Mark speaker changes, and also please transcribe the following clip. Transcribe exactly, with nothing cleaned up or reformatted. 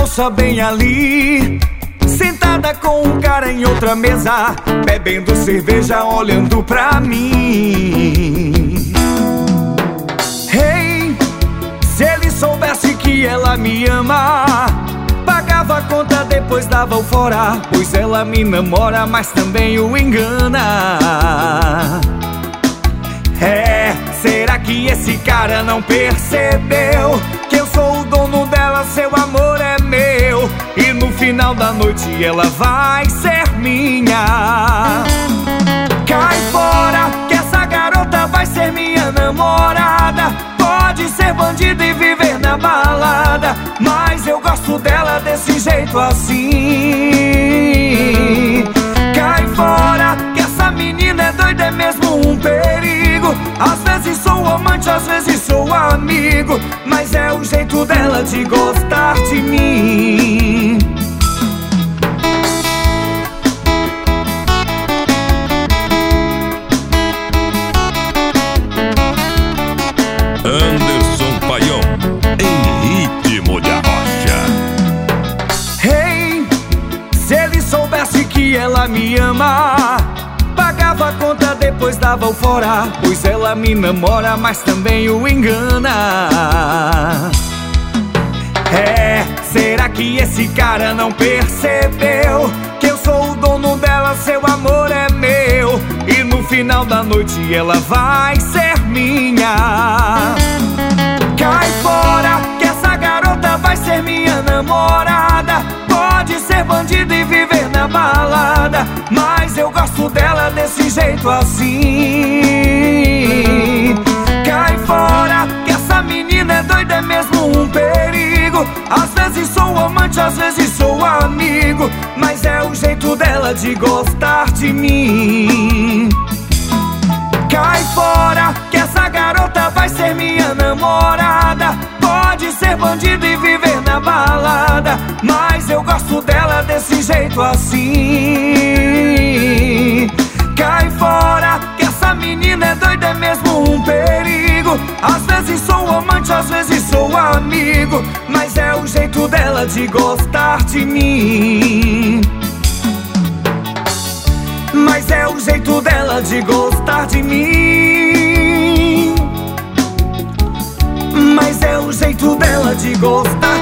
Speaker 1: moça bem ali, sentada com um cara em outra mesa, bebendo cerveja, olhando pra mim. Hey, se ele soubesse que ela me ama, pagava a conta, depois dava o fora, pois ela me namora, mas também o engana. É, será que esse cara não percebeu que eu sou o dono dela, seu amor é meu, e no final da noite ela vai ser minha? Cai fora, que essa garota vai ser minha namorada. Pode ser bandida e viver na balada, mas eu gosto dela desse jeito assim. Cai fora, que essa menina é doida, é mesmo um perigo. Às vezes sou amante, às vezes sou amigo, mas é o jeito dela de gostar de mim.
Speaker 2: Anderson Paião, em ritmo de arrocha.
Speaker 1: Hey, se ele soubesse que ela me ama, pagava a conta, depois dava o fora, pois ela me namora, mas também o engana. É, será que esse cara não percebeu que eu sou o dono dela, seu amor é meu, e no final da noite ela vai ser minha? Cai fora, que essa garota vai ser minha namorada. Pode ser bandida e viver na balada, mas eu gosto dela desse jeito assim. Cai fora, que essa menina é doida, é mesmo um perigo. Às vezes sou amante, às vezes sou amigo, mas é o jeito dela de gostar de mim. Cai fora, que essa garota vai ser minha namorada. Pode ser bandida e viver na balada, mas eu gosto dela desse jeito assim. Cai fora, que essa menina é doida, é mesmo um perigo. Às vezes sou amante, às vezes sou amigo, mas é o jeito dela de gostar de mim. Mas é o jeito dela de gostar de mim. Mas é o jeito dela de gostar